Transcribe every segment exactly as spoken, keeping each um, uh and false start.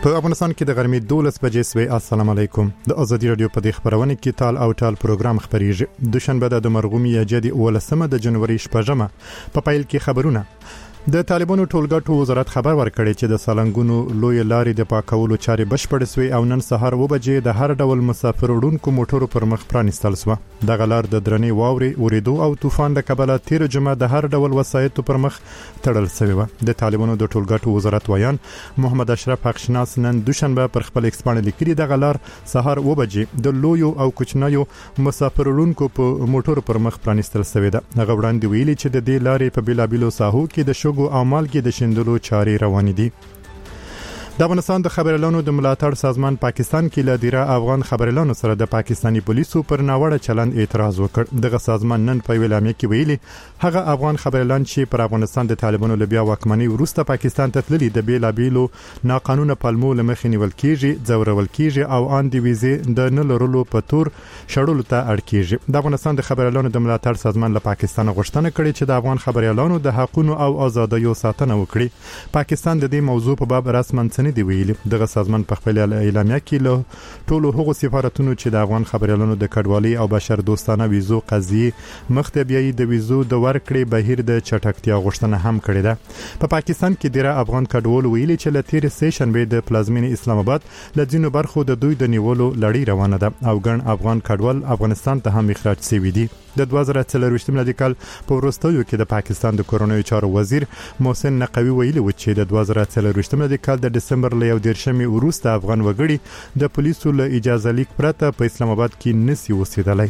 په افغانستان کې د غرمې دولس بجې سوي. السلام علیکم. د ازادي رادیو په دې خبرونه کې تال او ټال پروګرام خبريږي. دوشنبه د مرغومي یجدي ولسمه د جنوري شپږمه په پایل کې خبرونه. د طالبانو ټولګټو وزارت خبر ورکړی چې د سالنګونو لوی لارې د پاکولو چارې بشپړ سوي او نن سهار و بجې د هر ډول مسافر وړونکو موټرو پر مخ پرانستل شو. د غلار د درنې واوري اوریدو او طوفان د کبله تیر جمعه د هر ډول وسایتو پر مخ تړل شوی و. د طالبانو د ټولګټو وزارت ویان محمد اشرف حقشناس نن دوشنبه پر خپل ایکسپان لیکلي د غلار سهار و بجې د لویو او کوچنیو مسافر وړونکو په موټرو پر مخ پرانستل شوی ده. هغه وړاندې ویلي چې د دې لارې په بیلابیلو ساحو کې د شګو او مالګې د شیندلو چارې روانې دي. د افغانستان د خبريالانو د ملاتړ سازمان پاکستان کې له ډیره افغان خبريالانو سره د پاکستانی پولیسو پر ناوړه چلند اعتراض وکړ. دغه سازمان نن په ویلامه کې ویلي هغه افغان خبريالان چې پر افغانستان د طالبانو لبیا واکمنۍ وروسته پاکستان ته تللي د بیلابیلو ناقانونه پلمو لمخې نیول کیږي، ځورول کیږي او ان دی ویزه د نه لرلو په تور شړلو ته اړ کیږي. د افغانستان د خبريالانو د ملاتړ سازمان له پاکستان غوښتنه کړې چې د افغان خبريالانو د حقوقو او ازادیو ساتنه وکړي. پاکستان د دې موضوع په باب رسماً دی ویلي. دغه سازمان په خپل اعلامیه کې له ټولو هغو سفارتونو چې د افغان خبريالانو د کډوالۍ او بشر دوستانه ویزو قضیه مخته بیاي د ویزو د ورکړې بهیر د چټکتیا غوښتنه هم کړې ده. په پاکستان کې ډیره افغان کډوال ویلي چې له تیر سیشن به د پلازمینې اسلام آباد له ځینو برخو د دوی د نیولو لړۍ روانه ده او ګڼ افغان کډوال افغانستان ته هم اخراج شوي دي. د دوه زره څلرویشتم میلادي کال په وروستیو کې د پاکستان د کورونوي چارو وزیر محسن نقوي ویلي و چې د دوه زره څلرویشتم میلادي کال د دسمبر له یو دیرشمې وروسته افغان وګړي د پولیسو له اجازه لیک پرته په اسلام آباد کې نسی اوسېدلای.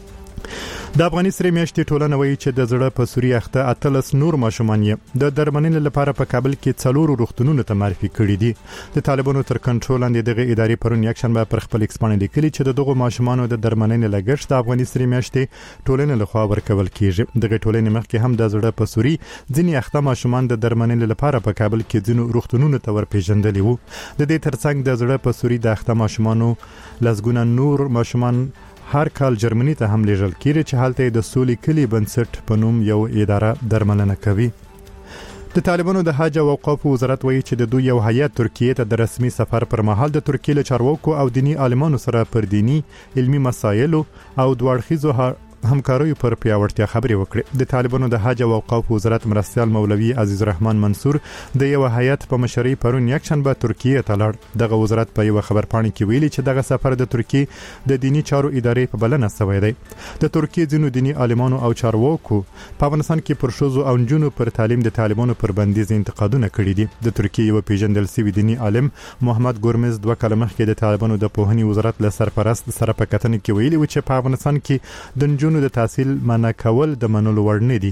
د افغاني سره میاشتې ټولنه وایي چې د زړه په سوري اخته اتلس نور ماشومان یې د درملنې لپاره په کابل کې څلور روغتونونو ته معرفي کړي دي. د طالبانو تر کنټرول لاندې دغه ادارې پرون یکشنبه پر خپل ایکسپان لیکلي چې دغه ماشومانو د درملنې لګښت د افغاني سره میاشتې ټولنې لخوا ورکول کیږي. دغه ټولنې مخکې هم د زړه په سوري ځینې اخته ماشومان د درملنې لپاره په کابل کې ځینو روغتونونو ته ورپېژندلي وو. د دې ترڅنګ د زړه په سوري د اخته ماشومانو لزګونه نور ماشومان هر کال جرمني ته هم لیږل کیږي چې هلته د سولې کلی بنسټ په نوم یو اداره درملنه کوي. د طالبانو د حج او اوقاف وزارت وایي چې د دوی یو هیئت ترکیه ته د رسمي سفر پر مهال د ترکیه له چارواکو او دینی عالمانو سره پر دینی علمي مسایلو او دوړخیزو همکاریو پر پیاوړتیا خبرې وکړې. د طالبانو د حج او اوقاف وزارت مرستیال مولوي عزیز الرحمن منصور د یو هیئت په مشرۍ پرون یکشنبه ترکیه ته لاړ. دغه وزارت په یو خبرپاڼه کې ویلي چې دغه سفر د ترکیه د دینی چارو ادارې په بلنه شوی دی. د ترکیه ځینو دینی عالمانو او چارواکو په افغانستان کې پر شوزو او نجونو پر تعلیم د طالبانو پر بندیز انتقادونه کړي دي. د ترکیه یو پیژندل شوی دینی عالم محمد ګورمز دوه کاله مخکې د طالبانو د پوهنې وزارت له سرپرست سره په کتنه کې ویلي و چې په افغانستان کې د نجونو د تحصیل منع کول د منلو وړ نه دي.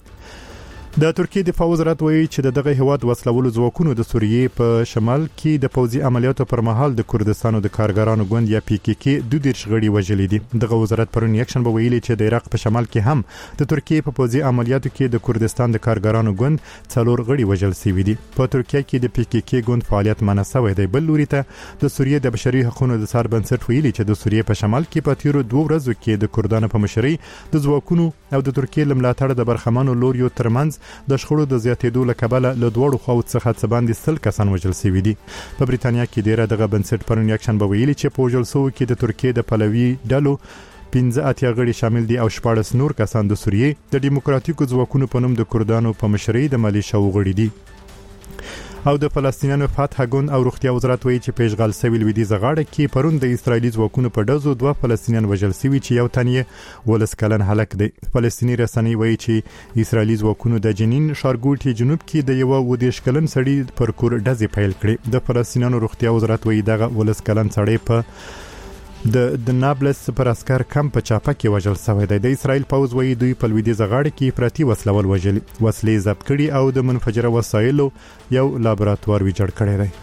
د ترکیه دفاع وزارت وایي چې دغه هیواد وسلولو ځواکونو د سوریې په شمال کې د پوځي عملیاتو پر مهال د کردستان د کارګرانو ګوند یا پی کې کې دوه دیرش غړي وژلي دي. دغه وزارت پرون یکشنبه ویلي چې د عراق په شمال کې هم د ترکیه په پوځي عملیاتو کې د کردستان د کارګرانو ګوند څلور غړي وژل شوي دي. په ترکیه کې د پی کې کې ګوند فعالیت منع شوی دی. بل لوري ته د سوریې د بشري حقوقو د سر بنسټ ویلي چې د سوریې په شمال کې په تیرو دوه ورځو کې د کردانو په مشرۍ د ځواکونو او د ترکیه لملاتړ د برخمنو لوریو ترمنځ د شخړو د زیاتېدو له کبله له دوړو خواو څخه څه باندې سل کسان وژل شوي دي. په بریتانیا کې ډیره دغه بنسټ پرون یکشنبه ویلي چې په وژل شوو کې د ترکیه د پلوي ډلو پنځه اتیا غړي شامل دي او شپاړس نور کسان د سوریې د دیموکراتیکو ځواکونو په نوم د کردانو په مشرۍ د ملیشو غړي دي. او د فلسطینیانو فتح ګوند او روغتیا وزارت وایي چې پیشغال سوي لویدیځ غاړه کې پرون د اسرایلی ځواکونو په ډزو دوه فلسطینیان وژل شوي چې یو تن یې ولس کلن هلک دی. فلسطینی رسنۍ وایي چې اسرایلی ځواکونو د جنین ښارګوټي جنوب کې د یو ودیش کلن سړي پر کور ډزې پیل کړې. د فلسطینیانو روغتیا وزارت وایي دغه ولس کلن سړی په د د نابلس پر اسکر کم په چاپه کې وژل شوی دی. د اسرایل پوز وایي دوی په لویدیځ غاړه کې افراطي وسلول وژلي، وسلې ضبط کړي او د منفجره وسایلو یو لابراتوار ویجاړ کړی دی.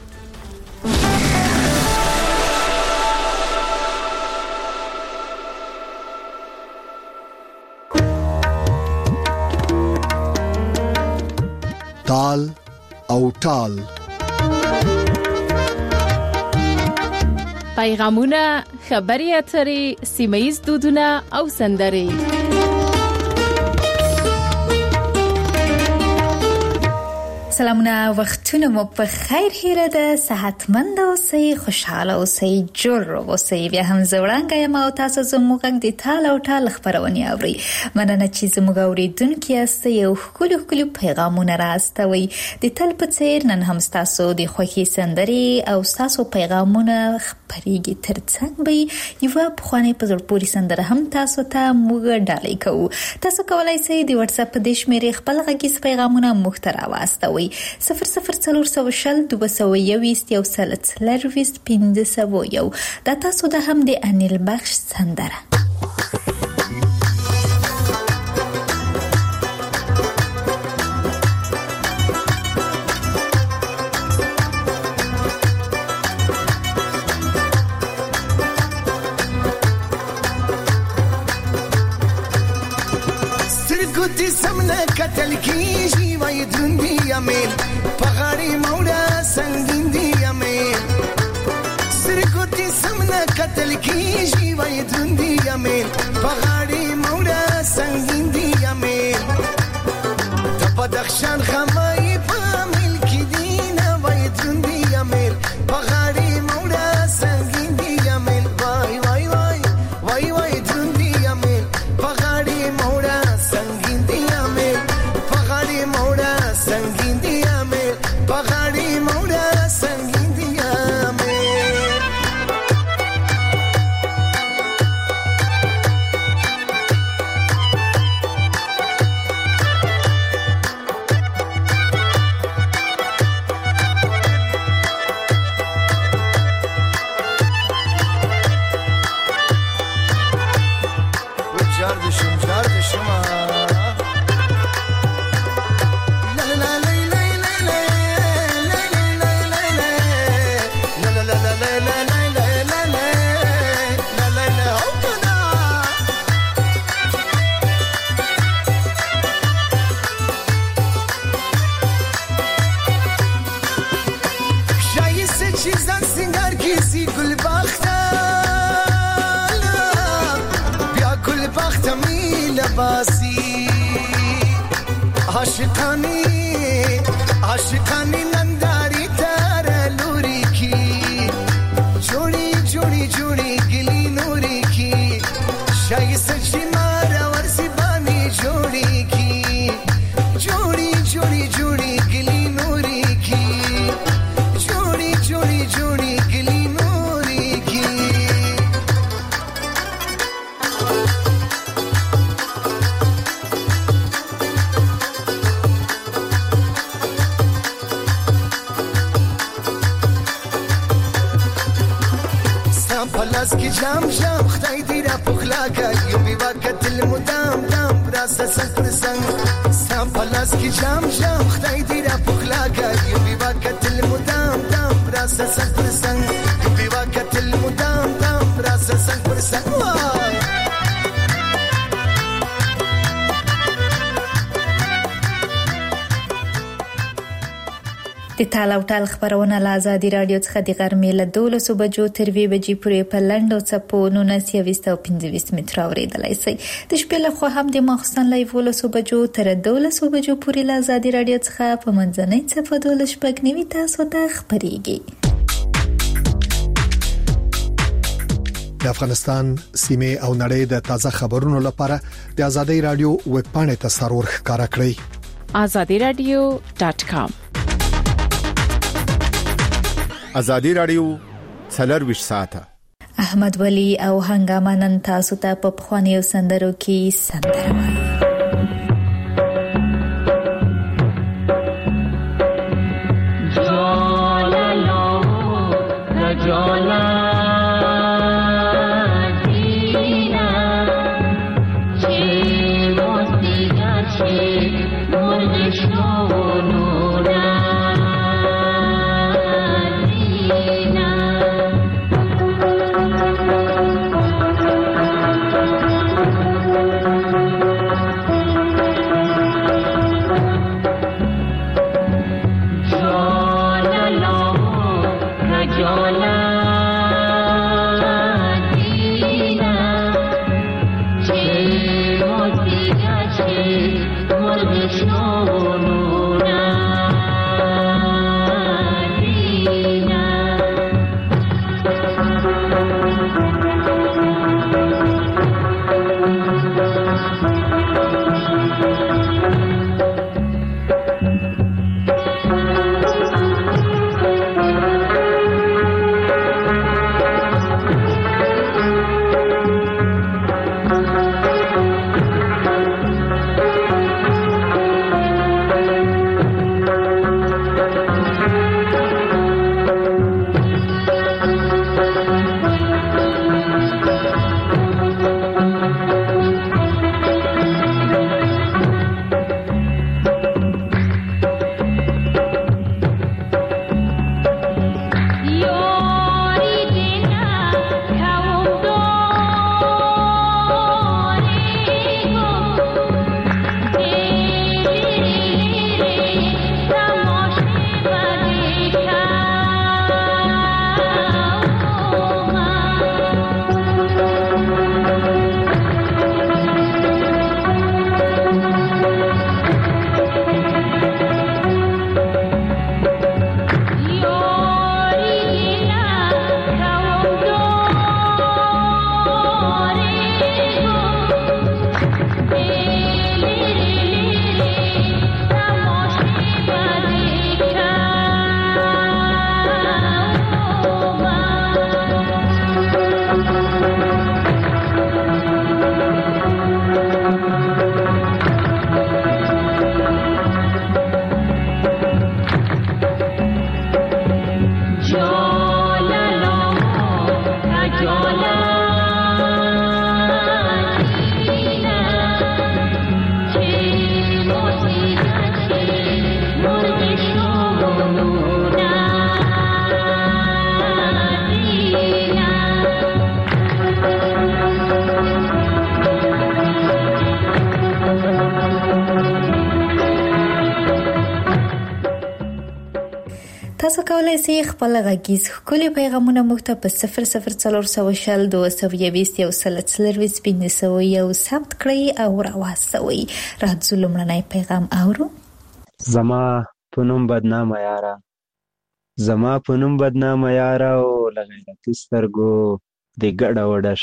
تال او ټال پیغامونه، خبري اترې، سیمه‌ییز دودونه او سندرې. سلامونه، وختونه مو په خیر هیله ده. صحتمند اوسئ، خوشاله اوسئ، جوړ اوسئ. بیا هم زوړانګه یم او تاسو زموږ د ټال او ټال خبرونه اورئ. مننه چې زموږ اوریدونکو یاست. یو خولي خولي پیغامونه راستوي. د تل په څیر نن هم تاسو د خوښي سندري او تاسو پیغامونه خبريږي. ترڅنګ به یو په خانه په زړه پوری سندره هم تاسو ته موږ ډالۍ کوو. تاسو کولای شئ د واتس اپ د شمیرې خپل غږیز پیغامونه محتوا واستوي. صفر صفر څلور سو شل دوه سو یویست یو سل څلرویست پنځه سو یو. دا تاسو د هم د انیل بخش سندره. سترګوتی سمنه کتل کیږي وای دروندی امیل پغاړی موړه سنگین دی امیل. سترګوتی سمنه کتل کیږي وای دروندی امیل پغاړی موړه سنگین دی امیل. د بدخشان خمای په مل کې دینه وای دروندی امیل پغاړی موړه سنگین دی امیل. وای وای وای وای وای دروندی امیل پغاړی موړه سنگین دی امیل پغاړی موړه سنگین دی امیل پغاړی موړه سنگین دی امیل. وجار دشم جار دشم باسی عاشقانی عاشقانی ننداری تر لوری کی جوڑی جوڑی جوڑی گلی نوری کی شای سچی مارا ورسی بانی جوڑی کی جوڑی جوڑی جوڑی گلی نوری کی جوڑی جوڑی جوڑی گلی نوری کی. پلاس کی جام جام خدای دی را پخلا کړ یو بي وخت المدام دام راس سنگ سنگ سام پلاس کی جام جام خدای دی را پخلا کړ یو بي وخت المدام دام راس سنگ سنگ یو بي وخت المدام دام راس سنگ سنگ. د ټال او ټال خبرونه له آزادي رادیو څخه د غرمې له دولسو بجو تر وی بجې پورې په لنډو څپو نولس یویست او پنځه متره اورېدلای شئ. د شپې له خوا هم د ماخستن له یولسو بجو تر دولسو بجو پورې له آزادي رادیو څخه په منځنۍ څپه دولس شپږ نوي تاسو ته خبرېږي. د افغانستان سیمه او نړۍ د تازه خبرونو لپاره د آزادي رادیو ویب پاڼې ته سرور ښکارا کړئ azadi radio dot com. آزادی رادیو څلور ساعته. احمد ولی او هنګامه نن تاسو ته په خوانیو سندرو کې سندره وایي. Krishna تاسو کولای شئ خپل غږیز ښکلي پیغامونه موږ ته په صفر صفر څلور سوه شل دوه سوه یویشت یو سل څلرویشت پنځه سوه یو ثبت کړئ او راواستوئ. راځو لومړنی پیغام اورو. زما په نوم بدنامه یاره، زما په نوم بدنامه یاره او له غیرتي سترګو د ګډه وډه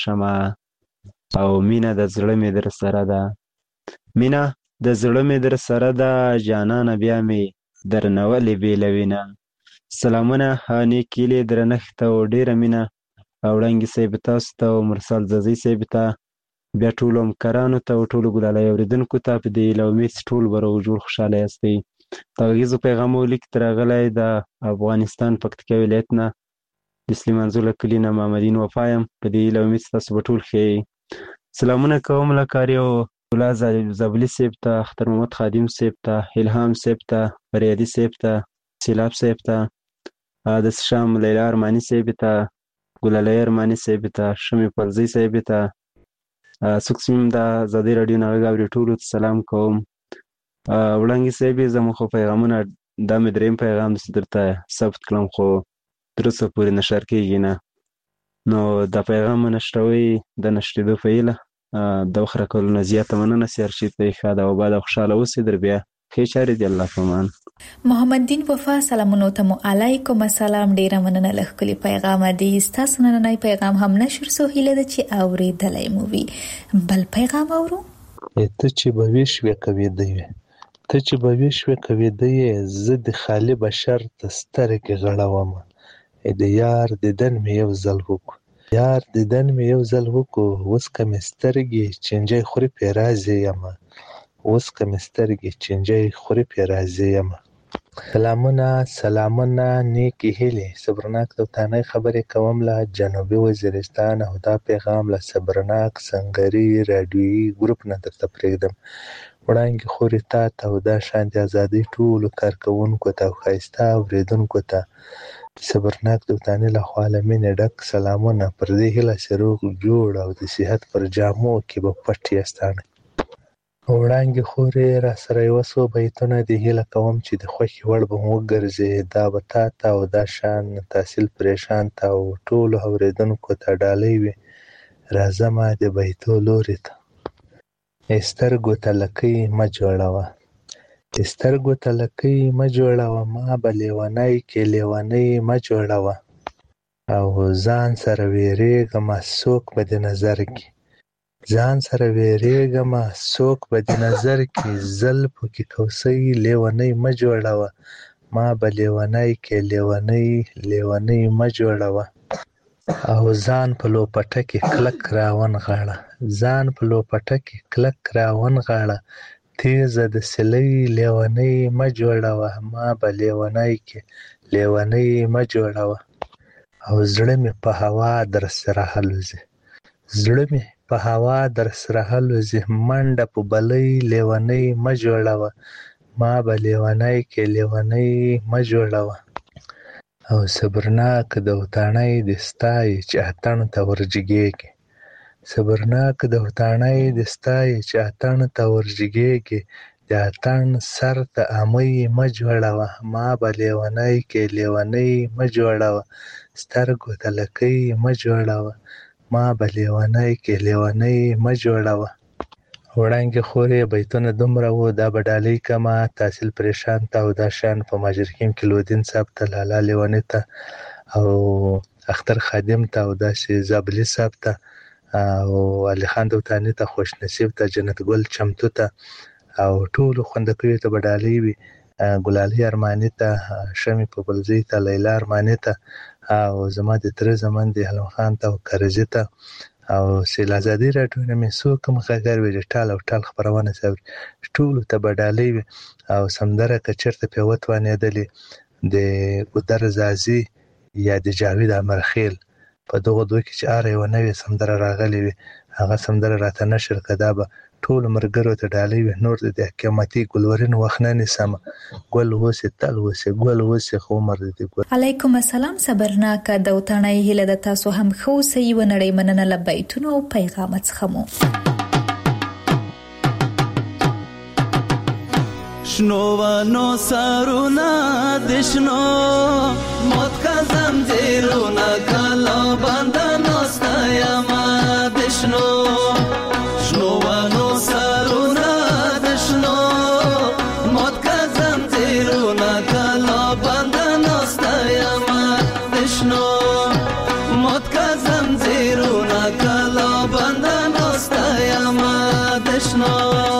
شمه او مینه د زړه مې در سره ده، مینه د زړه مې در سره ده، جانانه بیا مې درنه ولې بېلوینه. سلامونه نیک هیلې درنښت او ډېره مینه وړانګې صاحب تاسو ته او مرسل ززي صاحب ته، بیا ټولو همکارانو ته او ټولو ګلالۍ اورېدونکو ته په دې هیله امید چې ټول به روغ جوړ خوشحاله یاستئ. د غږیزو پیغامو لیک ته راغلی د افغانستان پکتیکا ولایت نه د سلیمان زو له کلي نه محمدین وفا یم. په دې هیله امید چې تاسو به ټول ښه یئ. سلامونه کوم له کاري او ګلا زابلي صاحب ته، اختر محمد خادم صاحب ته، الهام صاحب ته، فریادي صاحب ته، سیلاب صاحب ته، د شام لیلا ارماني صاحب ته، ګلالۍ ارماني صاحب ته، شمې پرزۍ صاحب ته، څوک چې هم د ازادۍ راډیو نه غږ اوري ټولو ته سلام کوم. وړانګې صاحب زموږ خو پیغامونه دا مې درېیم پیغام داسې درته ثبت کړم خو تر اوسه پورې نشر کېږي نه، نو دا پیغام نشروئ د نشرېدو په هیله د وخت راکولو نه زیاته مننه. سي ارشید ته ښه ده او بعد خوشحاله اوسئ. در بیا ښې چارې دي، الله پامان. محمد دین وفا سلامونو ته مو علیکم السلام. ډیره مننه له ښکلي پیغامه دی. ستاسو نننی پیغام هم نشر سو، هیله ده چې اورېدلی مو وي. بل پیغام اورو. ته چې به ویښ وې کوېده وې، ته چې به ویښ وې کوېده یې، زه د خالي بشر ته سترګې غړومه. د یار دیدن مې یو ځل وکړو، یار دیدن مې یو ځل وکړو، اوس که مې سترګې چینجی خوري پرې راضي یمه، اوس که مې سترګې چینجی خوري پرې راضي یمه. سلامونه سلامونه نیکې هیلې، صبرناک دوتانۍ خبرې کوم له جنوبي وزیرستان او دا پیغام له صبرناک سنګري راډیویي ګروپ نه درته پرېږدم. وړانګې خورې تا ته او دا شان د ازادۍ ټولو کارکوونکو ته او ښایسته اورېدونکو ته صبرناک دوتانۍ له خوا له مینې ډک سلامونه. پر دې هیله چې روغ جوړ او د صحت پر جامو کې به پټ یاستانه. وړانګې خورې را سره یوه څو بیتونه د هیله کوم چې د خوښې وړ به مو وګرځې. دا به تا ته او دا شان تحصیل پریشان ته او ټولو اورېدونکو ته ډالۍ وي. راځمه د بیتو لوري ته. سترګو ته لکۍ مه جوړوه، سترګو ته لکۍ مه جوړوه، ما به لیونی کې لیونۍ مه جوړوه. او ځان سره ویرېږمه څوک به د نظر کې، ځان سره ویرېږمه څوک به د نظر کې، زلفو کې کوسۍ لیونۍ مه جوړوه، ما به لیونی کې لیونۍ لیونۍ مه جوړوه. او ځان په لوپټه کې کلک راونغاړه، ځان په لوپټه کې کلک راونغاړه، تیزه د سلۍ لیونۍ مه جوړوه، ما به لیونی کې لیونۍ مه جوړوه. او زړه مې په هوا در سره هلوځي، زړه مې په هوا در سره هلوځي، منډه په بلۍ لیونۍ مه جوړوه، ما به لیونی کې لیونۍ مه جوړوه. او صبرناک دوتانۍ دې ستایي چې اتڼ ته ورجګېږي، صبرناک دوتانۍ دې ستایي چې اتڼ ته ورجګېږي، د اتڼ سر ته امۍ مه جوړوه، ما به لیونی کې لیونۍ مه جوړوه، سترګو ته لکۍ مه جوړوه، ما به لیونی کې لیونۍ مه جوړوه. وړانګې خورې بیتونه دومره وو، دا به ډالۍ کمه تحصیل پریشان ته او دا شان په ماجرکیم کې لودین صاحب ته، لالا لیوني ته او اختر خادم ته او داسې زابلي صاحب ته او علي خان دوتاني ته، خوش نصیب ته، جنت ګل چمتو ته او ټولو خوندکیو ته به ډالۍ وي. ګلالۍ ارماني ته، شمې په بلزۍ ته، لیلا ارماني ته او زما د تره زمن د حلم خان ته او کرزي ته او سیل ازادي راډیو نه مې څو کوم غږر وي ټال او ټال خپرونه سوري ټولو ته به ډالۍ وي. او سندره که چېرته پرې وتوانېدلې د ګودر زازي یا د جاوید امرخیل په دغو دوه کې چې هره یوه نوې سندره راغلې وي هغه سندره راته نشر کړه، دا به ټولو ملګرو ته ډالۍ وي. نور د قیمتي ګلورین وخت نه نیسمه، ګل اوسې تل اوسې ګل اوسې خو عمر دې ګل. علیکم السلام. صبرناک دوتانۍ هیله د تاسو هم ښه اوسئ. ونړۍ مننه له بیتونو او پیغام څخه مو. شنو ونو سرونه د شنو موت کا زنجیرونه کلا بنده ناسته یما د شنو شنو ونو سرونه د شنو موت کا زنجیرونه کلا بنده ناسته یما د شنو موت کا زنجیرونه کلا بنده ناسته یما د شنو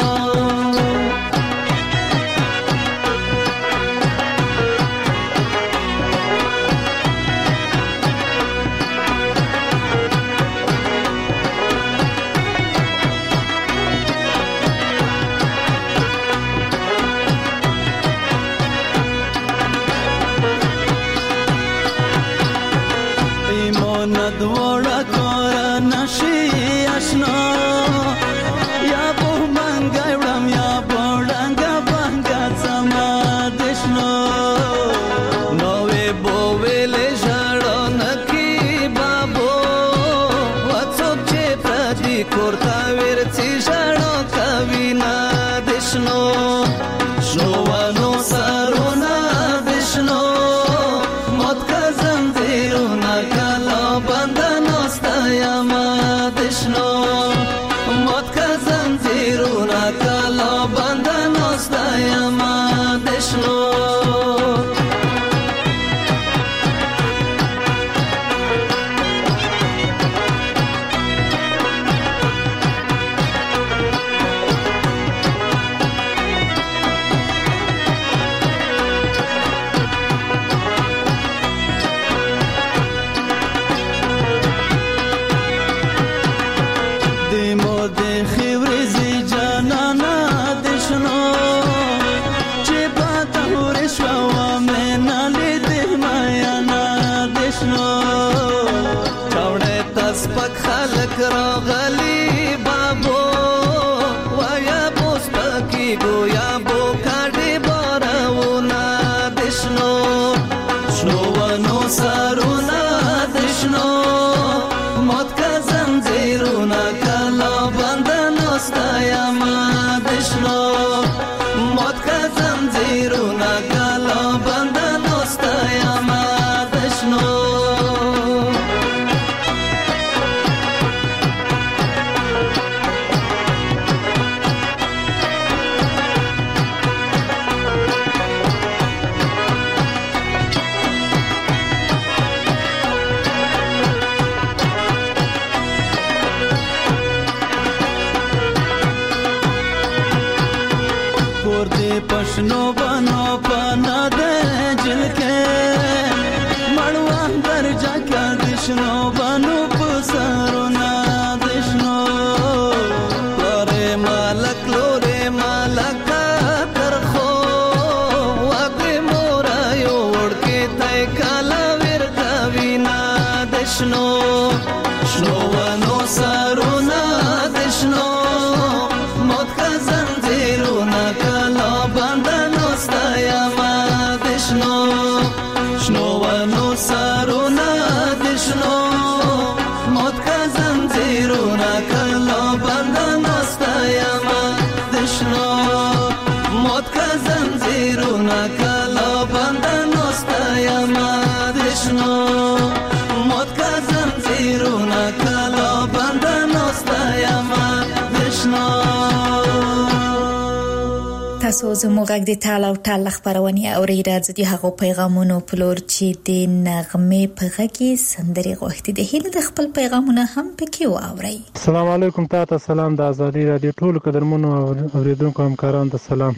تاسو زموږ غږ د ټال او ټال خبرونه اوري راځي د هغو پیغامونو پلور چې د نغمه په غږی سندري غوښتي د هیله د خپل پیغامونه هم پکې واوري. السلام علیکم تاسو سلام د ازادي رادیو ټول قدرمنو اوریدونکو همکارانو ته سلام.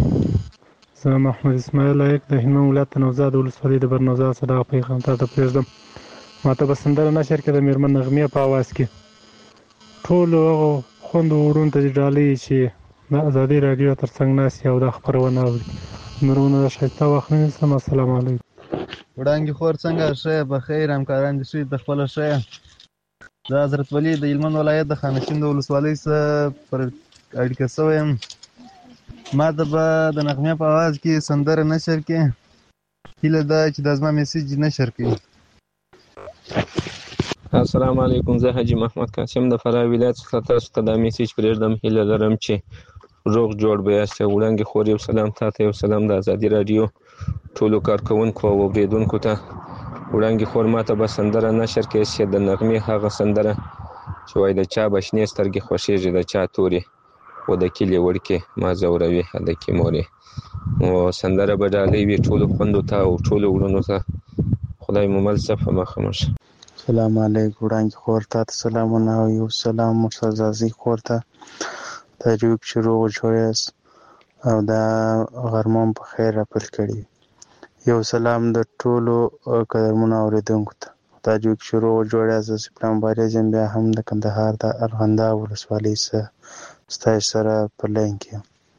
زه محمد اسماعیل یک د هلمند ولایت نوزاد ولسوالۍ د برنوزاد صدا پیغام ته پرېږدم. ماته بسندره نشر کې د میرمن نغمه په आवाज کې ټول خوند ورون ته ډالۍ چې د ازادي رادیو ترڅنګ ناس یو د خبرونه اوري نورونه د شایسته وخت نه سم. السلام علیکم. وړاندې خور څنګه شه په خیر همکاران دي شي د خپل شه د حضرت ولی د هلمند ولایت د خانشین د ولسوالۍ سره پر اړیکه سویم. ما د د نغمه په आवाज کې سندره نشر کې هیله ده چې د ازما میسج نشر کړي. السلام علیکم. زه حاجی محمد قاسم د فراه ولایت څخه تاسو ته د میسج پرېږدم. هیله لرم چې روغ جوړ به یاست. وړاندې خور یو سلام تاته، یو سلام د ازادي رادیو ټولو کارکونکو او اوریدونکو ته. وړاندې خور ماته به سندره نشر کړي چې د نغمې هغه سندره چې وایي د چا به شنې سترګې خوښېږي د چا تورې و د کلي وړکې ما ځوروي هلکې مورې. نو سندره به ډالۍ وي ټولو خوندو ته او ټولو وړونو ته. خدای مو مل شه په مخه مو شه. سلام علیکم. وړاندې خور ته سلامونه او یو سلام مرتضی خور ته تاجوک شروع جوړ یاست او دا غرمه په خیر راپل کړي. یو سلام د ټولو قدرمنو اوریدونکو ته. تاجوک شروع جوړ یاست. سپلام باریزم بیا هم د کندهار د ارغنده ولسوالۍ سره ستاسو سره په لین کې.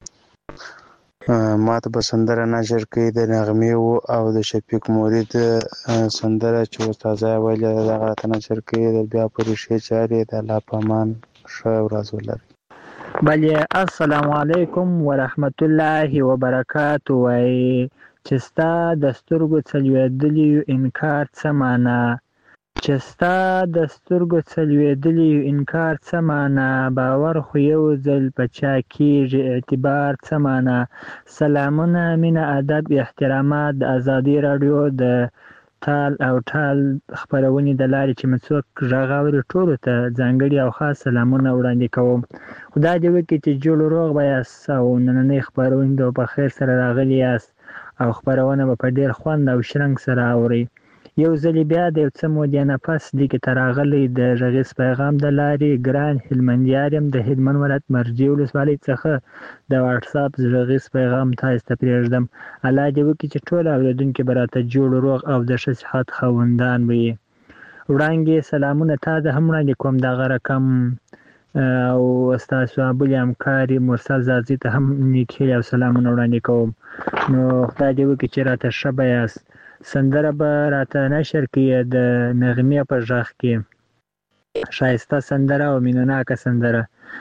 ما ته به سندره نشر کړي د نغمې او د شفیق مرید سندره چې استاد ویل دغه ته نشر کړي د بیا پرې چاري د الله پامان ښه ورځ ولري. بله السلام علیکم ورحمت الله وبرکاته. وای چې ستا د سترګو څلوېدلي انکار څه معنا، چې ستا د سترګو څلوېدلي انکار څه معنا، باور خو یو ځل په چا کېږي اعتبار څه معنا. سلامونه، مینه، ادب، احترامات د ازادي راډیو د تال او ټال خپرونې د لارې چې مې څوک غږ اوري ټولو ته ځانګړي او خاص سلامونه وړاندې کوم. خدای دې وکړي چې جوړ روغ به یاست او نننۍ خپرونې د په خیر سره راغلي یاست او خپرونه به په ډېر خوند او شرنګ سره اورئ. یو ځلې بیا د یو څه مودې نه پس لیکې ته راغلی د غږیز پیغام د لارې ګران هلمندیار یم د هلمند ولایت مرجې ولسوالۍ څخه د واټساپ غږیز پیغام تاسو ته پرېږدم. الله دې وکړي چې ټول اورېدونکي به راته جوړ روغ او د ښه صحت خاوندان وي. وړاندې سلامونه تا ته هم وړاندې کوم دغه رقم او ستاسو بلې همکاري مرسل زازي ته هم نیکې او سلامونه وړاندې کوم. نو خدای دې وکړي چې راته ښه به یاست. سندره به راته نشر کړي د نغمې په غږ کې ښایسته سندره او مینهناکه سندره.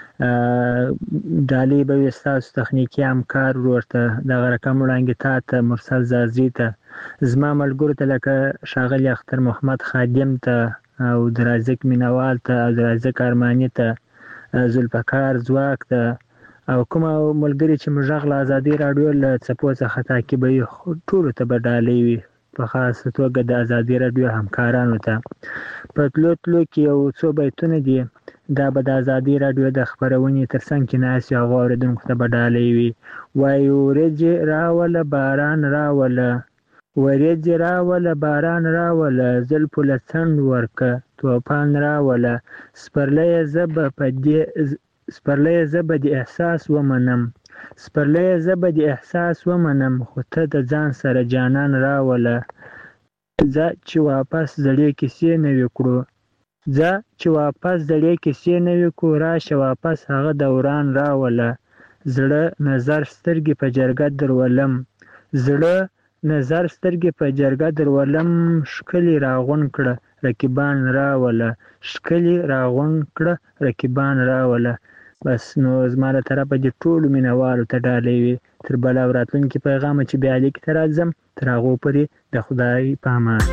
ډالۍ به وي ستاسو تخنیکي همکار ورور ته دغه رقم وړاندې تا ته مرسل زازي ته، زما ملګرو ته لکه ښاغلي اختر محمد خادم ته او د رازق مینوال ته او د رازق ارماني ته، ذوالفقار ځواک ته او کومه ملګري چې موږ غږ له ازادي راډیو له څپو څخه تعقیبوي ټولو ته به ډالۍ وي، په خاصه توګه د ازادي راډیو همکارانو ته. په تلو تلو کې یو څو بیتونه دي، دا به د ازادي راډیو د خپرونې تر څنګ کې ناست هغو اورېدونکو ته به ډالۍ وي. وایي ورېځې راوله باران راوله، ورېځې راوله باران راوله، زلفو له څنډ ورکه توپان راوله، سپرلیه زه به په دې سپرلیه زه به د احساس ومنم، سپرلیه زه به د احساس ومنم، خو ته د ځان سره جانان راوله. ځه چې واپس زړې کیسې نوې کړو، ځه چې واپس زړې کیسې نوې کړو، راشه واپس هغه دوران راوله. زړه نظر سترګې په جرګه درولم، زړه نظر سترګې په جرګه درولم، ښکلي راغونډ کړه رقیبان راوله، ښکلي راغونډ کړه رقیبان راوله. بس نو زما له طرفه دې ټولو مینهوالو ته ډالۍ وي. تر بل او راتلونکي پیغامه چې بیا لیک ته راځم تر هغو پورې د خدای په امان.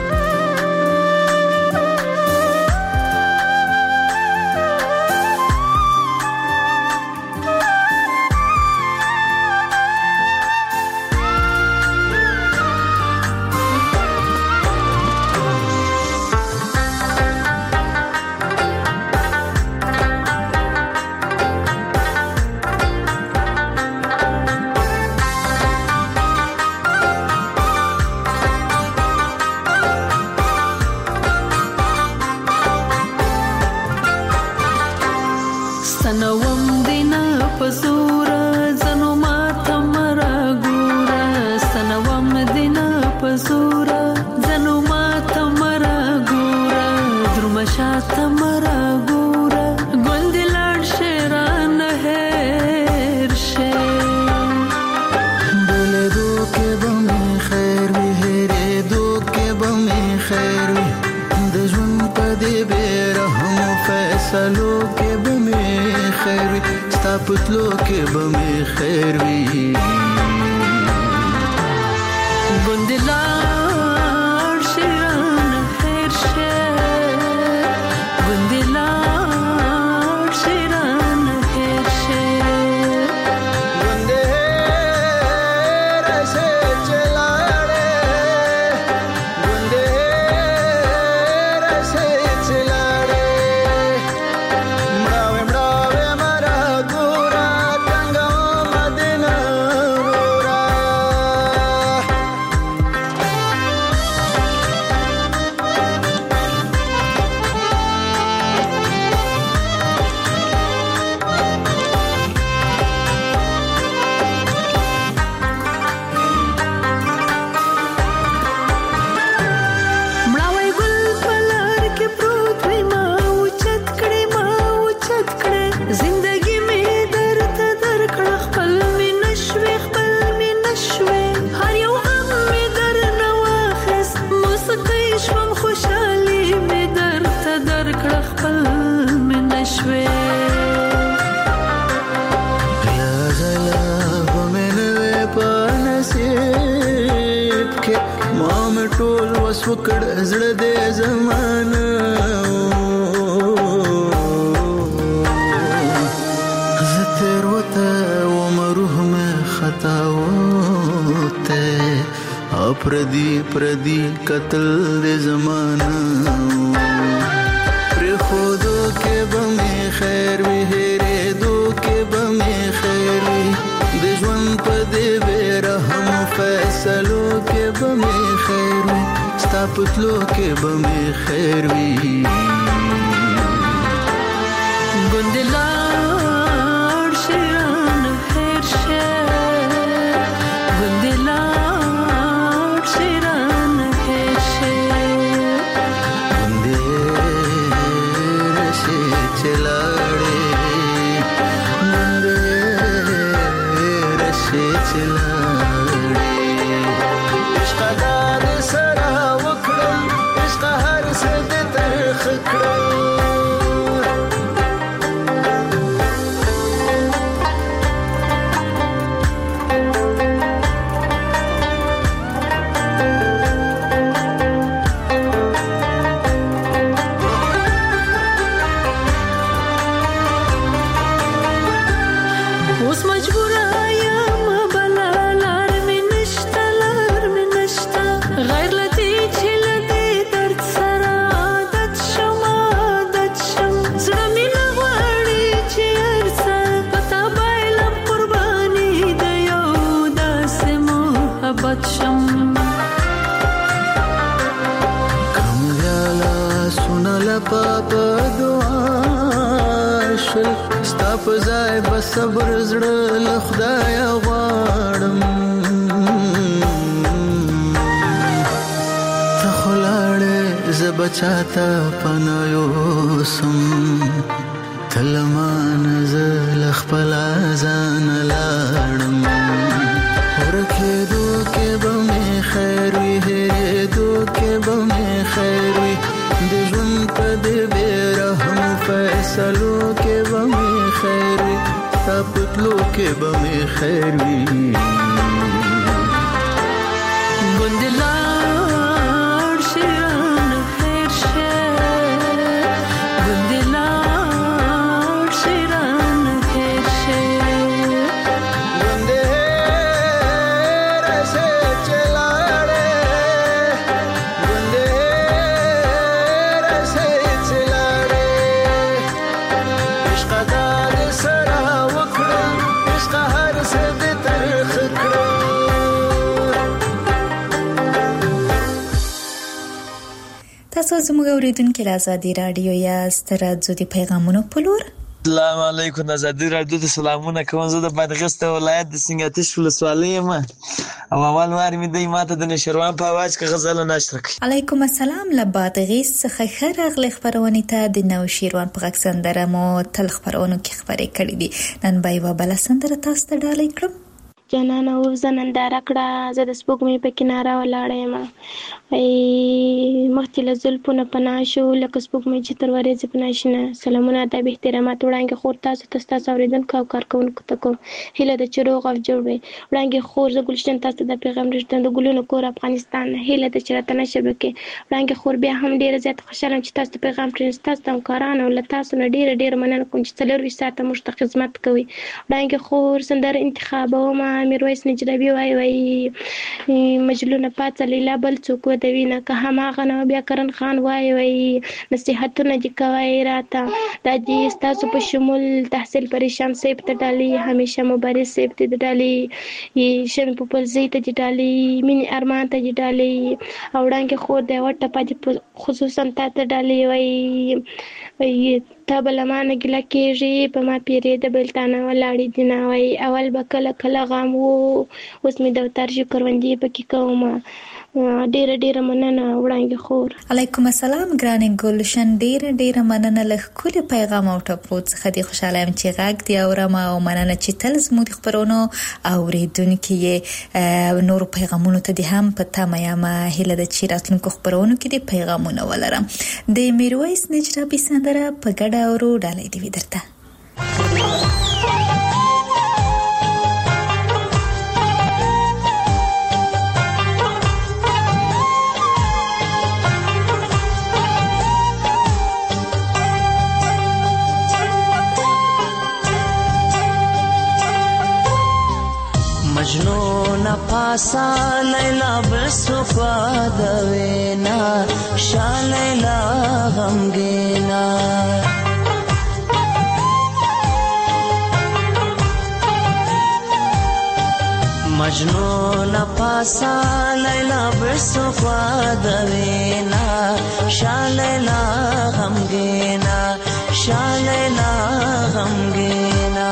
کې ما مې ټول وس وکړ زړه دې زمانه زه تیر وته وم روح مې خطا وته پردي پردي قتل دې زمانه پر خودو کې به مې خیر وي هېرېدو کې به مې خیر وي د ژوند په دې بې رحم فیصلو کې به مې خیر وي ستا په تلو کې به مې خیر وي ګوندې لاړ شي رانه هېر شه ګوندې لاړ شي رانه هېر شه ګوندې راشي چې لاړې ګوندې راشي چې لاړې عشقه دا دې سره وکړم عشقه هر څه دې ترخ کړم اوس مجبوره یم بله لار مې نشته لار مې نشته غیر له دې چې له دې درد سره عادت شم عادت شم زړه مې نه غواړي چې هر څه په تا بایلم قرباني د یو داسې محبت شم کمزاله سونه لپه په دعا شل ستا په ځای به صبر زړه له خدایه غواړم ته خو لاړې زه به چاته پناه یوسم ته له مانه زه له خپله ځانه لاړم ورکېدو کې به مې خیر وي هېرېدو کې به مې خیر وي د ژوند په دې بې رحم فیصلو کې به مې خیر وي ستا په تلو کې به مې خیر وي ګوندې لاړ شي رانه هېر شه ګوندې لاړ شي رانه هېر شه ګوندې راشي چې لاړې ګوندې راشي چې لاړې عشقه دا دې سره وکړم عشقه هر څه دې ترخ کړم تاسو زموږ اوریدونکو له آزادي رادیو یا ستراتزو د پیغامونو په لور السلام علیکم آزادي رادیو ته سلامونه کوم زه د بادغیس ولایت د سنگاتش ولسوالۍ یم او اول وار مې دی ماته د نشروان په आवाज کې غزل نشر کړ علیکم السلام له بادغیس څخه خرغلی خبرونه ته د نو شیروان په غکسندره مو تل خبرونه کې خبرې کړې دي نن به یو بل سندره تاسو ته ډالۍ کړم جانانه و زننداره کړه زه د سپوږمۍ په کناره ولاړه یم ای مخکې له زلفونه پناه شو لکه سپوږمۍ چې تر ورېځې پناه شي نه سلامونه ادب احترامات وړاندې خور تاسو ته ستاسو اورېدونکو او کارکوونکو ته کوم هیله ده چې روغ او جوړ وئ وړاندې خور زه ګلشن تاسو د پیغام رسېدل د ګلونو کور افغانستان هیله ده چې راته نشر وکړئ وړاندې خور بیا هم ډېره زیاته خوشحاله یم چې تاسو ته پیغام پرېږدم ستاسو د همکارانو له تاسو نه ډېره ډېره مننه کوم چې څلرویشت ساعته موږ ته خدمت کوئ وړاندې خور سندره انتخابومه میرویس نجرابي وایي وایي مجلونه پاڅه لیلا بل څوک ودوي نه که هماغه نه بیا کرن خان وایي وایي نصیحتونه دې کوئ راته دا دې ستاسو په شمول تحصیل پریشان صاحب ته ډالۍ همیشه مبارز صاحب ته ډالۍ شمې پوپلزۍ ته دې ډالۍ مینې ارمان ته دې ډالۍ او وړاندې خور دی وټه پاتې خصوصا تا ته ډالۍ وایي وایي تا به له ما نه ګیله کېږي په ما پیرې د بېلتانه ولاړې دي نه وایي اول به کله کله غم و اوس مې دفتر ژو کروندې پکې کومه ډیره ډیره مننه وړاندې خور علیکم السلام ګرانې ګلشن ډیره ډیره مننه له ښکلي پیغام او ټپو څخه دې خوشاله یم چې غږ دې اورم او مننه چې تل زموږ د خبرونو اورېدونکي یې نورو پیغامونو ته دې هم په تمه یم هیله ده چې راتلونکو خبرونو کې دې پیغامونه ولرم د میرویس نجرابي سندره په ګډه اورو ډالۍ دې وي درته مجنون پاسا لیلا بسکوا دوینا شا لیلا غمگینا مجنون پاسا لیلا بسکوا دوینا شا لیلا غمگینا شا لیلا غمگینا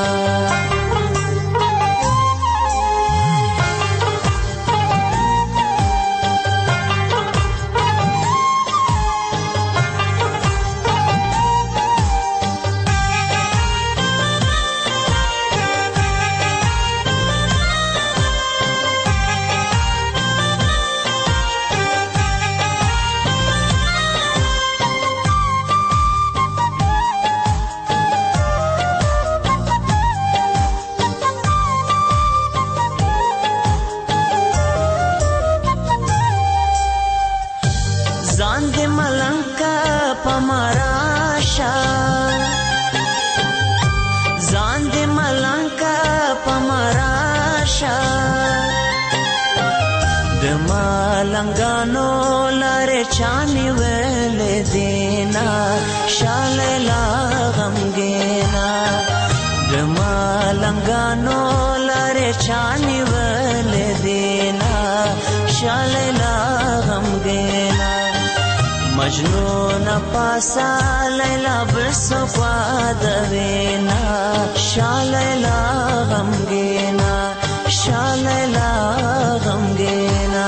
لنگانو لارے چانی ویلے دینا شالیلا غمگینا دما لنگانو لارے چانی ویلے دینا شالیلا غمگینا مجنون پاسا لیلا بسکوا دوینا شالیلا غمگینا شالیلا غمگینا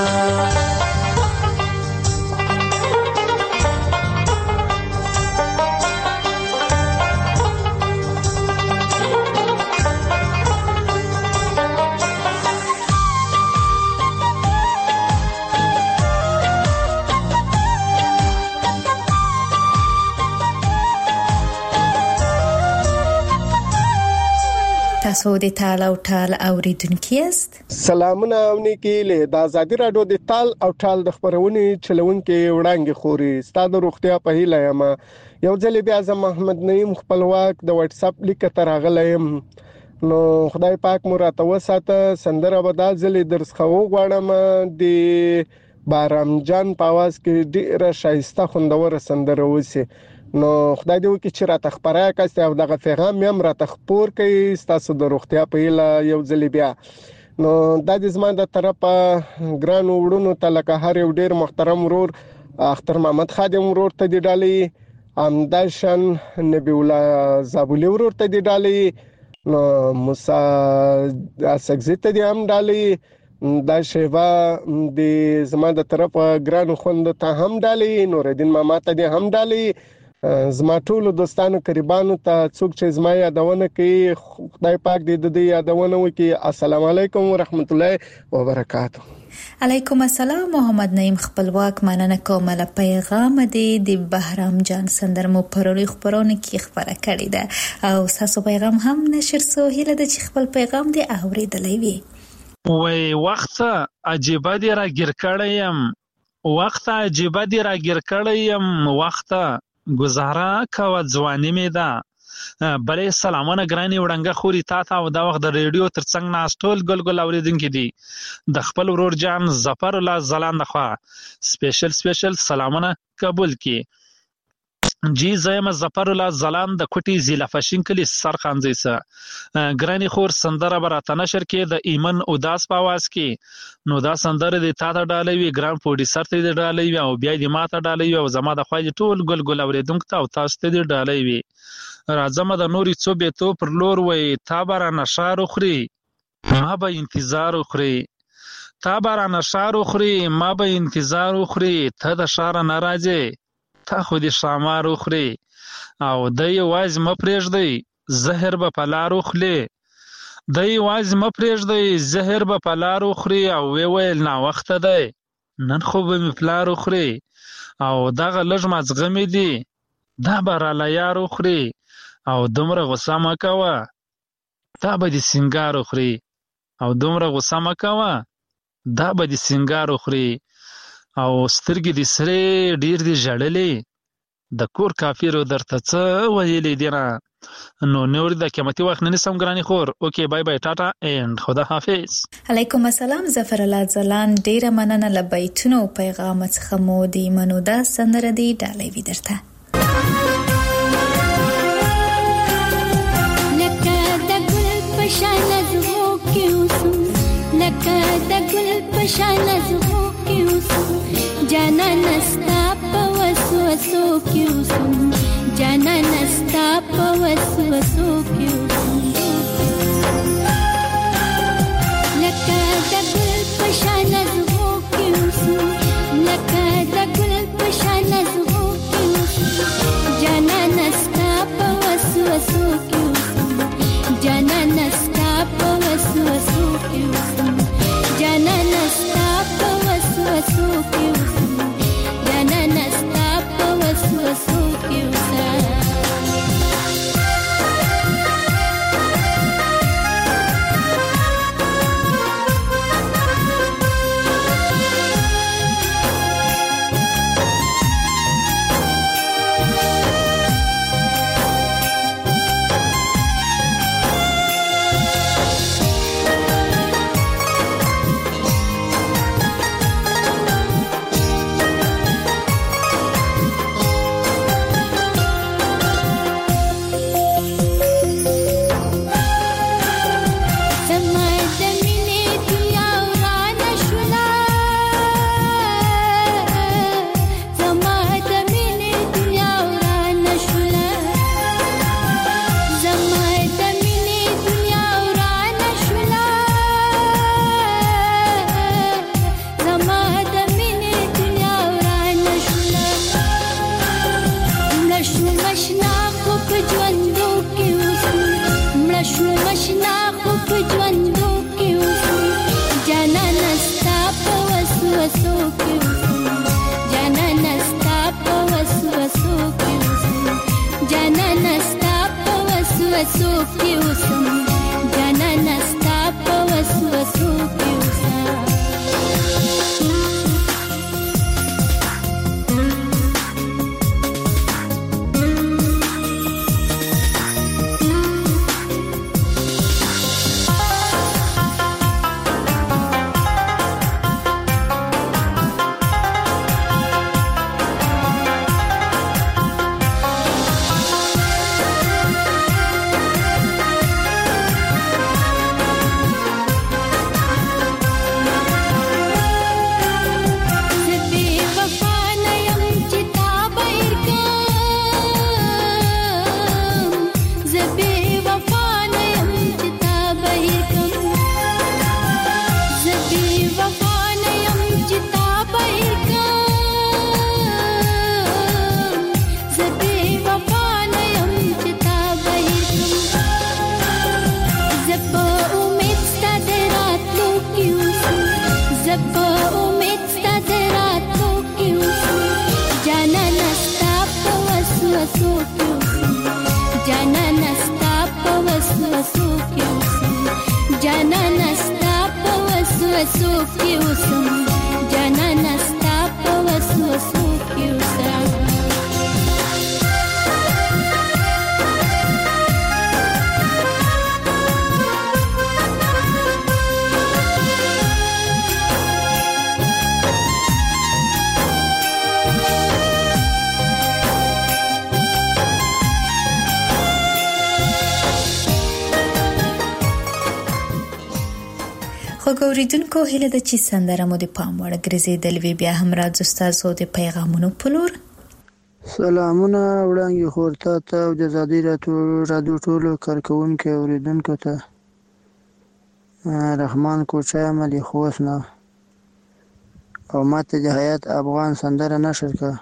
تاسو د تال او ټال اوریدونکو یاست. سلامونه اونیکی له د آزادی رادیو د تال او ټال د خبرونې چلونکو وړاندې خوري ستاسو روغتیا په هیله یم. یو ځل بیا زه محمد نعیم خپلواک د واتس اپ لیک ته راغلم. نو خدای پاک مو راته وساته. سندره به دا ځل درڅخه وغواړم د بارام جان په आवाज کې ډیره شایسته خوندور سندره وسی. نو خدای دې وکړي چې راته خبره کاست او دغه پیغام هم راته خبر کړي تاسو د روغتیا په اله یو ځل بیا. نو د دې زما د طرفه ګران وړونو ته لکه هر یو ډیر محترم ورور اختر محمد خادم ورور ته دی ډالي امداشن نبی الله زابولی ورور ته دی ډالي نو موسی اسګزی ته دی هم ډالي دا شیوا د زما د طرفه ګران خوند ته هم ډالي نوردین ماما ته دی هم ډالي زما ټول دوستانو قریبانو ته څوک چې زما یادونه کوي خدای پاک دې د دې یادونه وکړي. السلام علیکم ورحمت الله وبرکاتہ. علیکم السلام. محمد نعیم خپلواک مننه کوم له پیغام دې د بهرام جان سندر مو پروري خبرونه کې خبره کړې ده او تاسو پیغام هم نشر سو هله د چې خپل پیغام دې اوریدلې وي. وای وخت عجیب دی را ګر کړم وخت عجیب دی را ګر کړم وخت گزاره کوا ځواني مې ده بلې سلامونه ګراني وړنګه خوري تا ته او دا وخت د ریډیو ترڅنګ ناس ټول ګلګل اوریدونکو دي د خپل ورور جان ظفر الله زلان دخوا سپیشل سپیشل سلامونه قبول کی جی زیم ظفر الله زلان د کوټي ضلع فشین کلی سرخانځي سره ګراني خور سندره براته نشر کې د ایمن اداس په आवाज کې نو دا سندره د تا ته ډالوي ګران پروډوسر ته دی ډالوي او بیا د ما ته ډالوي او زما د خوای ټول ګل ګل اوریدونکو ته او تاسو ته دی ډالوي راځم د نوري څو به تو پر لور وای تا بار نشار خوري ما به انتظار خوري تا بار نشار خوري ما به انتظار خوري ته د شار ناراضي تا خو دې شامار خوري او د یواز مپرېږدي زهر به پلارو خلی د یواز مپرېږدي زهر به پلارو خوري او وی ویل نا وخت دی نن خو به می پلارو خوري او دغه لږ مازغه مې دي دا به را لیارو خوري او دومره غوسه مه کوه دا به دې سینګارو خوري او دومره غوسه مه کوه دا به دې سینګارو خوري او سترګې دې سرې ډیر دې ژړلې د کور کافیرو درته څه ویلې دي نه نو نور د قیمتي وخت نه سم ګرانی خور اوکې بای بای ټاټا اند خدا حافظ. علیکم السلام ظفر الله زلان ډیره مننه لبیتونو پیغام څخه مو دی منو دا سندره دی ډالۍ وی درته. لکه د ګل پشان زغو کې اوسم لکه د ګل پشان زغو کې اوسم جانا نستا په وسوسو کې اوسم جانا نستا په وسوسو کې اوسم لکه د ګل پشان زغو کې اوسم لکه د ګل پشان زغو کې اوسم جانا نستا په وسوسو کې اوسم جانا نستا په وسوسو کې اوسم جانا نستا په وسوسو کې اوسم جانا نستا په وسوسو کې اوسم. ګوریدونکو هله د چی سندره مو د پام وړ ګرځیدل وی بیا هم راځو تاسو د پیغامونو پلور. سلامونه وړاندې خورته ته او د زادي رادیو ټولو کارکونکو اوریدونکو ته رحمان کوچا ملي خوسنا او ماته د حیات افغان سندره نشر کا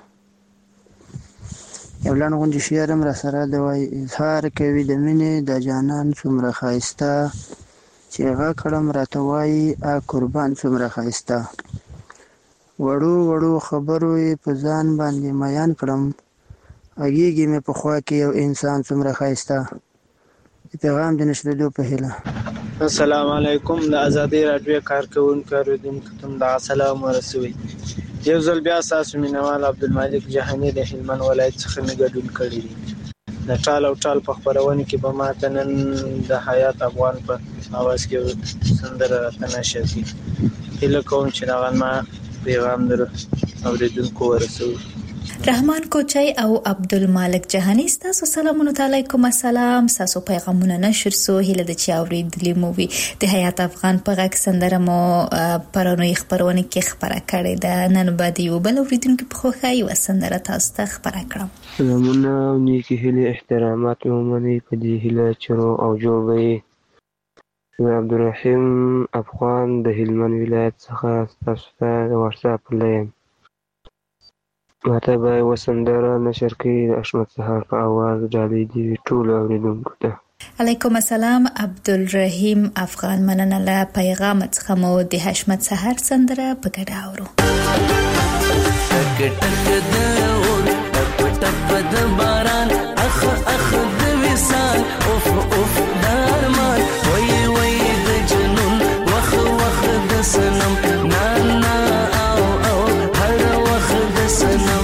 یو لن غونډې شیرم را سره د وای اظهار کوي د مینې د جانان څومره خایسته چې هغه کړم راته وایي ا قربان څومره ښایسته وړو وړو خبرو یې په ځان باندې میان کړم اګیږي مې په خوا کې یو انسان څومره ښایسته پیغام د نشریدو په هیله. السلام علیکم د ازادي رادیو کارکونکو اوریدونکو ته د سلام ورسوي. یو ځل بیا تاسو مینوال عبدالمالک جهانی د هلمند ولایت څخه مې ګډون کړی دی. د ټال او ټال په خبرونه کې به ماته نن د حیات افغان په اواز کې سندره تناشر کی هله کوم چې دا ما پیغام در اوریدونکو ورسو. رحمان کوچای او عبدالمالک جهانی تاسو سلامونه علیکم السلام. تاسو پیغامونه نشر سو هله د چا اوریدلی مو وی د حیات افغان په غږ سندره مو پرونی خبرونه کې خبره کړې ده. نن بعد یو بل اوریدونکو په خوخای و سندره تاسو ته خبره کړم. سلامونه او نیکی هله احترامات مو منی په دې هله چرو او جوړوي. عبدالرحیم افغان د هلمند ولایت څخه تاسو ته د واتس اپ لایم ماته به وسندره نشر کړي د اشمت سهار په اواز ډالۍ دی ټول اوریدونکو ته. علیکم السلام عبدالرحیم افغان مننه له پیغام څخه مو د اشمت سهار سندره په ګډه اورو. ټک ټک د اور ټپ ټپ د باران اخ اخ د وصال اوف اوف دارمان وای وای د جنون وخ وخ د سنم نا نا او او هر وخ د سنم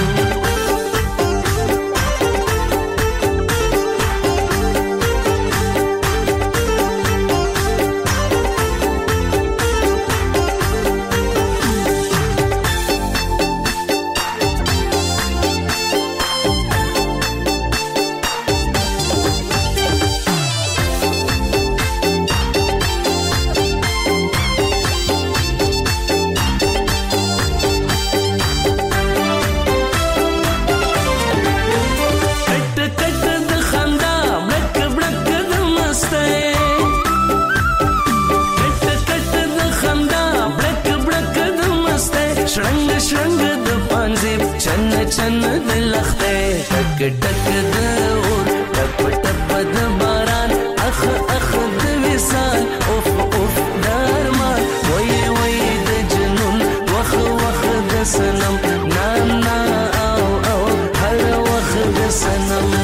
چن د لخته ټک ټک د اور ټپ ټپ د باران اخ اخ د وصال اوف اوف دارمان وای وای د جنون وخ وخ د سنم نا نا او او هر وخ د سنم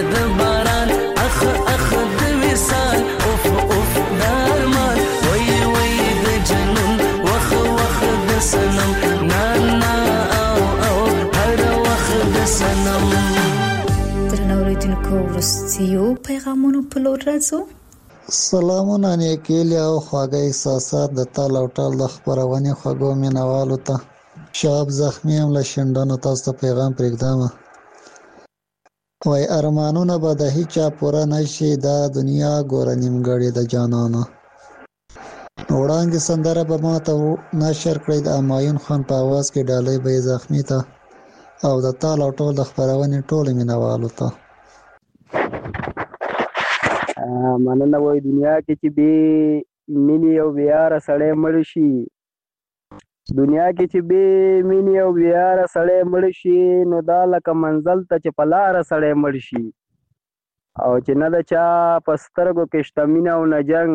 وای ورسیو پیغامونو په لور راځو. سلامونه نیکیلی او خواږه احساسات د تال او ټال د خپرونې خوږو مینوالو ته. شاب زخمی هم له شینډنو تاسو ته پیغام پرېږدم. وای ارمانونه به د هیچا پوره نشي، دا دنیا ګوره نیمګړې د جانانه. وړاندې سندره به ما ته نشر کړئ د امایون خان په اواز کې، ډالۍ به یې زخمی ته او د تال او ټول د خپرونې ټولو مینوالو ته. مننه. وای دنیا کې چې بې مینې او بې یاره سړی مړ شي، دنیا کې چې بې مینې او بې یاره سړی مړ شي، نو دا لکه منزل ته چې په لاره سړی مړ شي. او چې نه د چا په سترګو کې شته مینه او نه جنګ،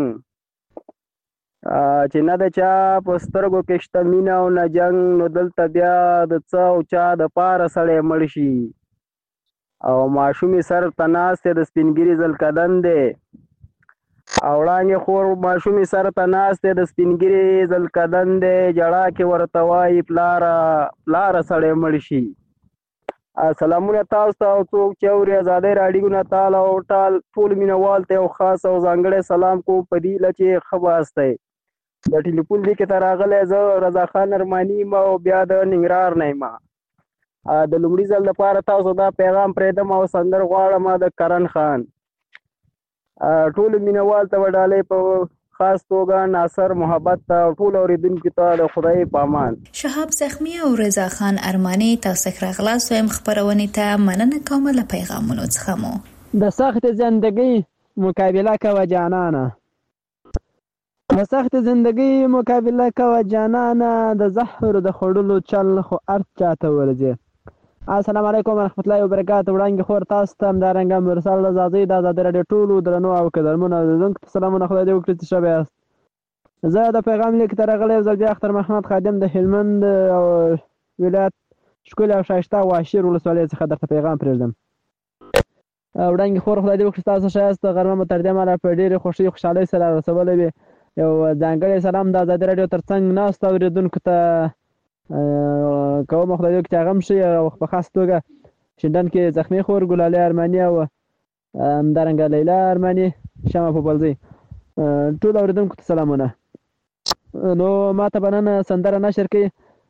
چې نه د چا په سترګو کې شته مینه او نه جنګ، نو دلته بیا د څه او چا د پاره سړی مړ شي. او ماشومې سر ته ناست دی د سپینګیري زلکدن دی، او وړانګې خور ماشومې سر ته ناست دی د سپینګیري زلکدن دی، جړا کې ورته وایي پلاره پلاره سړی مړ شي. سلامونه تاسو ته او څوک چې اوري ازادۍ راډیو نه تال او ټال ټول مینوال ته یو خاص او ځانګړی سلام کوم په دې هیله چې ښه باست دی. د ټلیفون دې کې ته راغلی زه رضا خان ارماني یم او بیا د ننګرهار نه یم. د لومړي ځل لپاره تاسو دا پیغام پرېږدم او سندر غواړم د کرن خان. ټولو مینوال ته به ډالۍ په خاص توګه ناصر محبت ته او ټول اورېدونکو ته د خدای په امان. شهاب زخمی او رضا خان ارماني تاسو ښه راغلاست وایم خپرونې ته. مننه کوم له پیغامونو څخه مو. د سخت زندگی مقابله کوه جانانه، د سخت زندگی مقابله کوه جانانه، د زهر د خوړلو چل خو ارت چاته ورځي. السلام علیکم ورحمت الله وبرکاته. وړاندې خور تاسو ته همدارنګه مرسل رضاځي د ازادۍ راډیو ټولو درنو او قدرمنو اورېدونکو ته سلامونه، خدای دې وکړي چې ښه به یاست. زه د پیغام لیک ته راغلی یو ځل بیا اختر محمد خادم د هلمند ولایت ښکلې او ښایسته واشیر ولسوالۍ څخه درته پیغام پرېږدم. وړاندې خور خدای دې وکړي تاسو ښه یاست. غرمه مو تر دې مهاله په ډېرې خوښۍ خوشحالۍ سره رسولی وي. یو ځانګړی سلام د ازادۍ راډیو تر څنګ ناستو اورېدونکو ته کوم، خدای دې وکړي چې هغه هم ښه او په خاص توګه شینډن کې زخمي خور ګلالۍ ارماني او همدارنګه لیلا ارماني شمع پوپلزۍ ټول اورېدونکو ته سلامونه. نو ما ته به نن سندره نشر کړي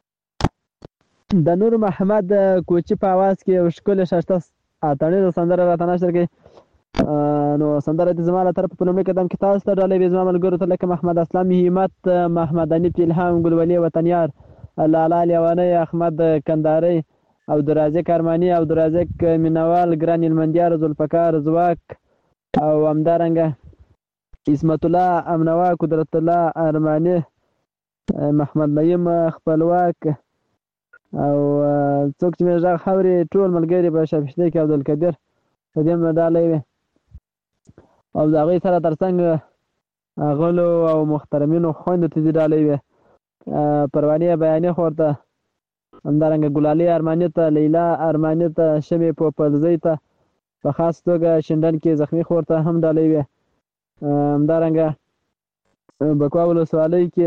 د نور محمد کوچي په اواز کې یو ښکلې ښایسته اتڼیزه سندره راته نشر کړي. نو سندره دې زما له طرفه په لومړي قدم کې تاسو ته ډالۍ وي زما ملګرو ته لکه محمد اسلام همت، محمد انیف الهام، ګلولي وطنیار، لالا لیوانی، احمد کنداري، عبدالرازق ارماني، عبدالرازق مینوال، ګران هلمندیار، ذوالفقار زواک او همدارنګه عصمت الله امنوا، قدرت الله ارماني، محمد نعیم خپلواک او څوک چې مې غږ اوري ټول ملګري په شاپشته کې عبدالکبیر په دې ډالۍ وي او د هغوی سره تر څنګ غلو او محترمینو خویندو ته دې ډالۍ وي. پروانې بیانې خور ته، همدارنګه ګلالۍ ارماني ته، لیلا ارماني ته، شمې پوپلزۍ ته، په خاص توګه شینډن کې زخمي خور ته هم ډالۍ وي. همدارنګه بکوا ولسوالۍ کې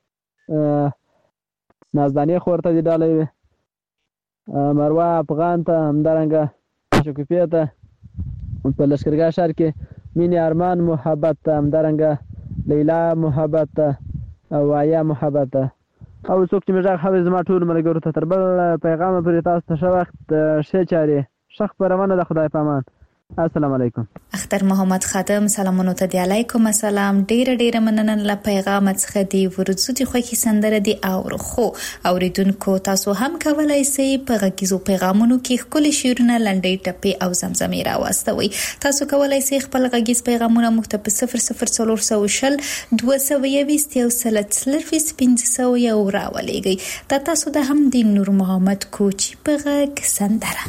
نازدانې خور ته دې ډالۍ وي. مروه افغان ته، همدارنګه شکوفیه ته، په لښکرګاه ښار کې مینې ارمان محبت ته، همدارنګه لیلا محبت ته او آیا محبت ته او څوک چې مې غږ اوري زما ټولو ملګرو ته تر بل پیغامه پورې تاسو ته ښه وخت، ښې چارې، ښه خپرونه د خدای په امان. السلام علیکم. اختر محمد خادم سلامونه ته دی. علیکم السلام. ډیره ډیره مننه له پیغام څخه دی. ورڅو دي خوږی سندره دی او خو اوریدونکو تاسو هم کولای شئ په غږیزو پیغامونو کې خپل شعرونه لنډۍ ټپې او زمزمې راوستوي. تاسو کولای شئ خپل غږیز پیغامونه مخته په صفر صفر څلور سوه شل دوه سوه یویشت یو سل څلرویشت پنځه سوه یو راولېږئ. دا تاسو د هم د نور محمد کوچي په غږ سندره.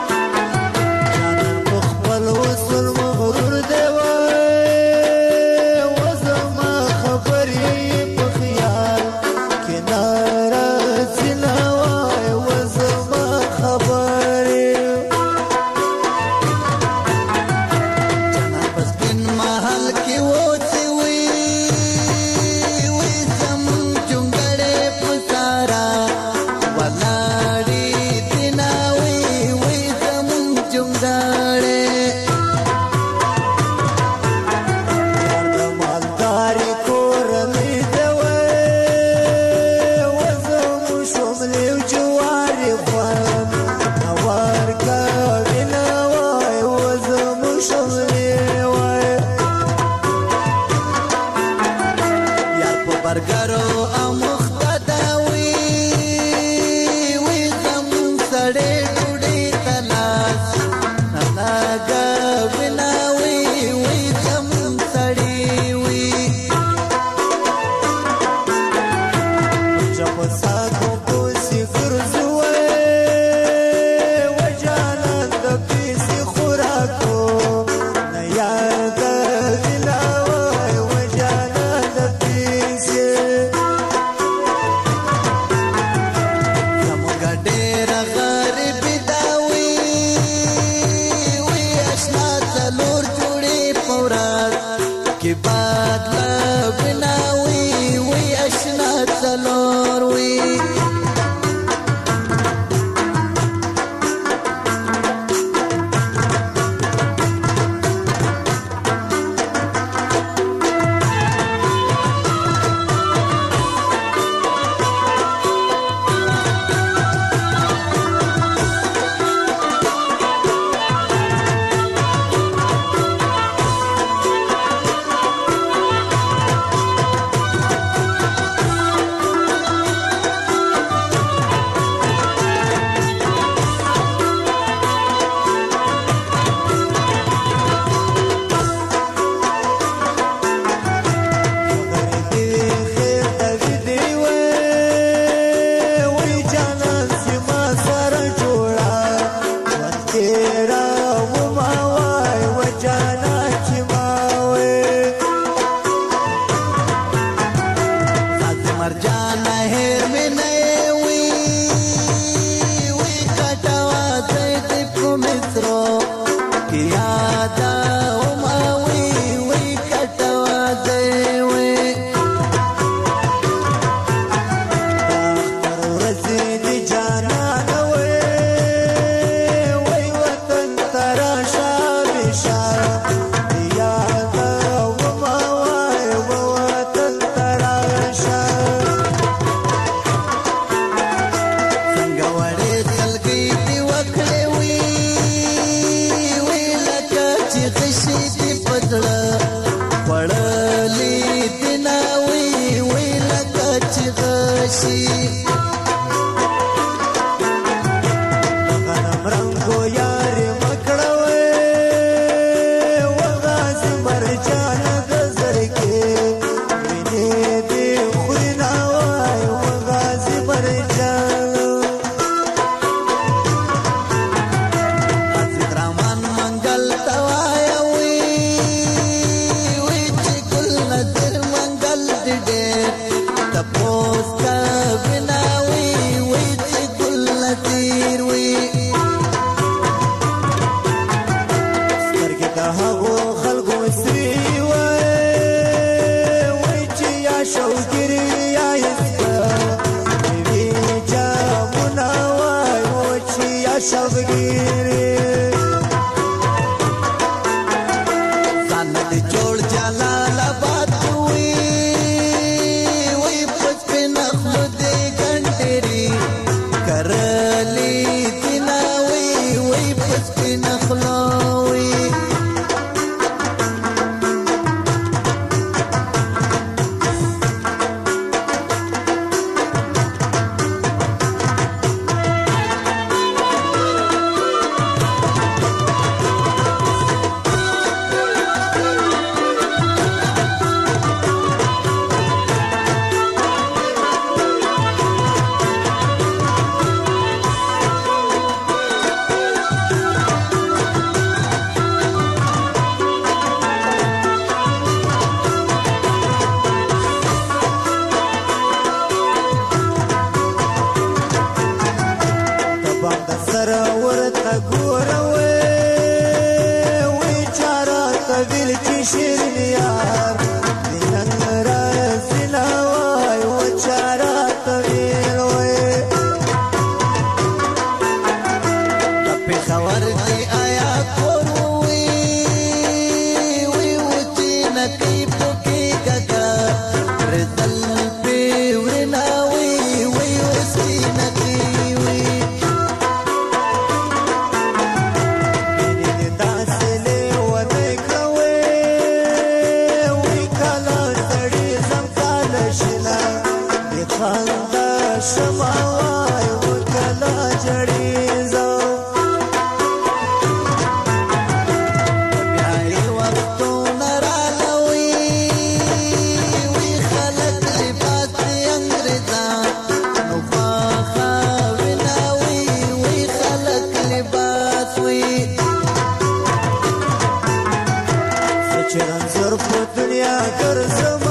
خپل وصل مغرور دی وای شوې وای یار په برګرو او مخته وي وي زمون سړې ډوډۍ تلاش نلاګه وینا وي وي زمون سړې وي جب ساګو پوسی ګرځوي وجانا د پیسې خوراکو نه یاد دلاوي وجانا د پیسې زموږ ډېر غریب داوي وي اشنا څلور جوړې پورات کې باد لا بناوي وي اشنا څلور وي What چې رنځور په دنیا ګرځم